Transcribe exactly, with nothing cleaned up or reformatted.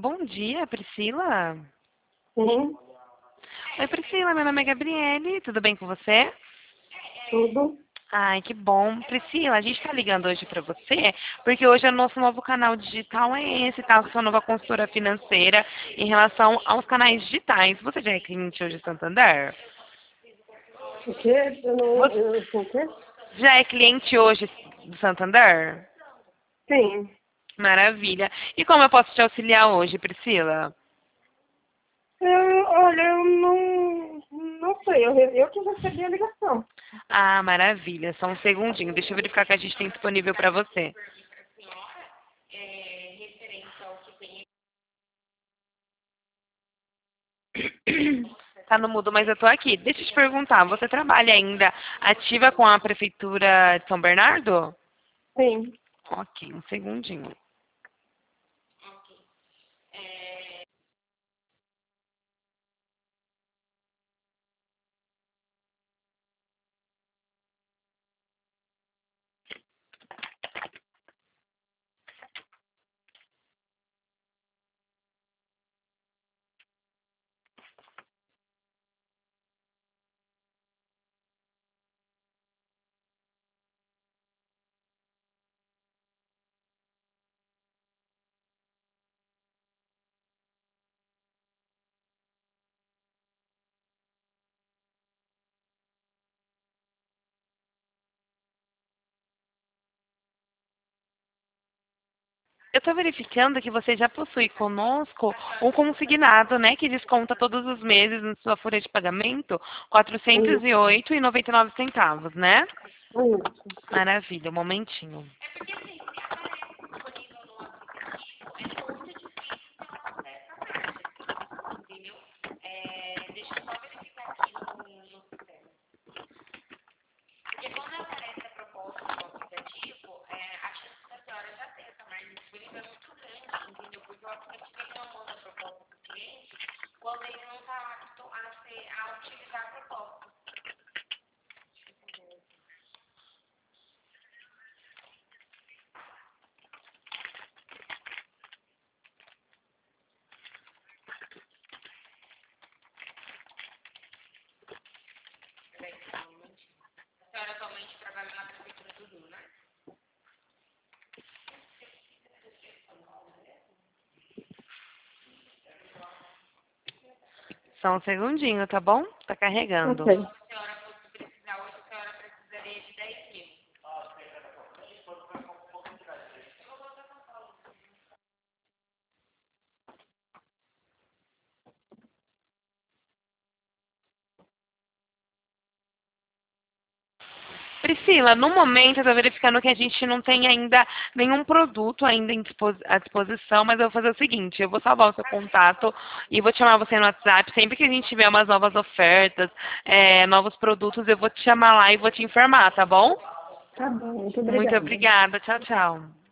Bom dia, Priscila. Sim, Oi, Priscila, meu nome é Gabriele, tudo bem com você? tudo. Ai, que bom. Priscila, a gente está ligando hoje para você, porque hoje é o nosso novo canal digital é esse, tá? Sua nova consultora financeira em relação aos canais digitais. Você já é cliente hoje do Santander? O quê? Eu não. Você Eu, o quê? já é cliente hoje do Santander? Sim. Maravilha. E como eu posso te auxiliar hoje, Priscila? Eu, olha, eu não. Não sei, eu, eu que recebi a ligação. Ah, maravilha. Só um segundinho. Deixa eu verificar o que a gente tem disponível para você. Tá no mudo, mas eu tô aqui. Deixa eu te perguntar, você trabalha ainda ativa com a Prefeitura de São Bernardo? Sim. Ok, um segundinho. Eu estou verificando que você já possui conosco um consignado, né, que desconta todos os meses na sua folha de pagamento quatrocentos e Isso. oito e e noventa e nove centavos, né? Isso. Maravilha, um momentinho. Só um segundinho, tá bom? Tá carregando. Ok. Priscila, no momento eu estou verificando que a gente não tem ainda nenhum produto ainda em dispos- à disposição, mas eu vou fazer o seguinte, eu vou salvar o seu contato e vou te chamar você no WhatsApp. Sempre que a gente tiver umas novas ofertas, é, novos produtos, eu vou te chamar lá e vou te informar, tá bom? Tá bom, muito Muito obrigada. obrigada. Tchau, tchau.